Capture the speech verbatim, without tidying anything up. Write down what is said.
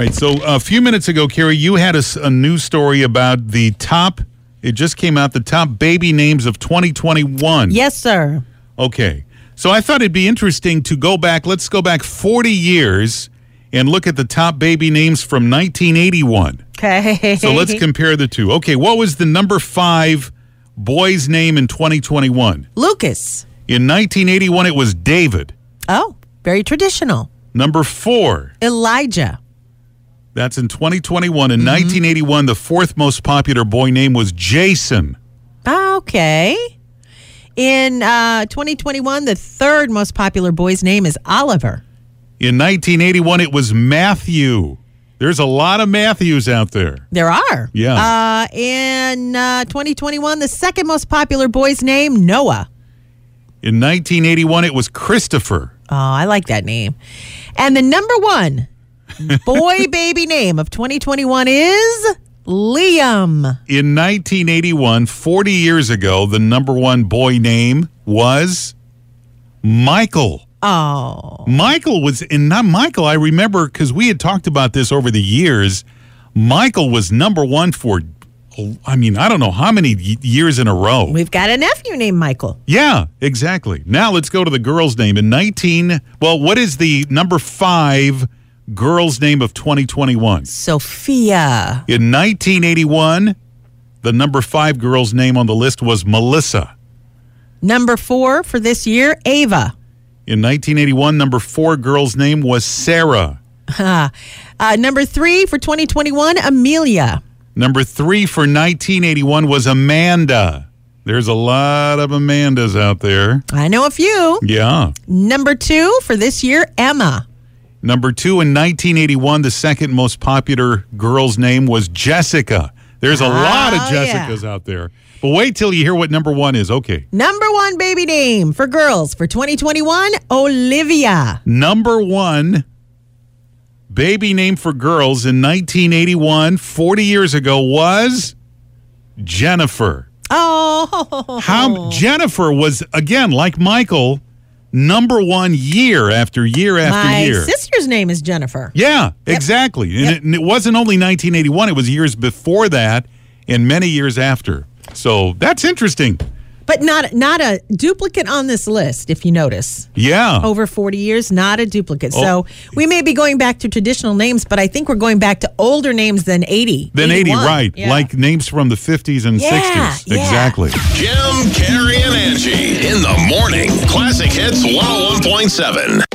right, so a few minutes ago, Carrie, you had a, s- a news story about the top, it just came out, the top baby names of twenty twenty-one. Yes, sir. Okay, so I thought it'd be interesting to go back, let's go back forty years and look at the top baby names from nineteen eighty-one. Okay. So let's compare the two. Okay, what was the number five boy's name in twenty twenty-one? Lucas. In nineteen eighty-one, it was David. Oh, very traditional. Number four. Elijah. That's in twenty twenty-one. In mm-hmm. nineteen eighty-one, the fourth most popular boy name was Jason. Okay. In uh, twenty twenty-one, the third most popular boy's name is Oliver. In nineteen eighty-one, it was Matthew. There's a lot of Matthews out there. There are. Yeah. Uh, in uh, twenty twenty-one, the second most popular boy's name, Noah. In nineteen eighty-one, it was Christopher. Oh, I like that name. And the number one boy baby name of twenty twenty-one is Liam. In nineteen eighty-one, forty years ago, the number one boy name was Michael. Oh. Michael was, and not Michael, I remember, because we had talked about this over the years. Michael was number one for, I mean, I don't know how many y- years in a row. We've got a nephew named Michael. Yeah, exactly. Now let's go to the girl's name. In nineteen, well, what is the number five girl's name of twenty twenty-one? Sophia. In nineteen eighty-one, the number five girl's name on the list was Melissa. Number four for this year, Ava. In nineteen eighty-one, number four girl's name was Sarah. Uh, uh, number three for twenty twenty-one, Amelia. Number three for nineteen eighty-one was Amanda. There's a lot of Amandas out there. I know a few. Yeah. Number two for this year, Emma. Number two in nineteen eighty-one, the second most popular girl's name was Jessica. There's a oh, lot of Jessicas yeah. out there. But wait till you hear what number one is. Okay. Number one baby name for girls for twenty twenty-one, Olivia. Number one baby name for girls in nineteen eighty-one, forty years ago, was Jennifer. Oh. How Jennifer was, again, like Michael, number one year after year after My year. My sister's name is Jennifer. Yeah, yep. exactly. And, yep. it, and it wasn't only nineteen eighty-one, it was years before that and many years after. So that's interesting. But not not a duplicate on this list, if you notice. Yeah. Over forty years, not a duplicate. Oh. So we may be going back to traditional names, but I think we're going back to older names than eighty. Than eighty, right. Yeah. Like names from the fifties and yeah, sixties. Yeah. Exactly. Jim, Carrie, and Angie in the morning. Classic Hits one oh one point seven.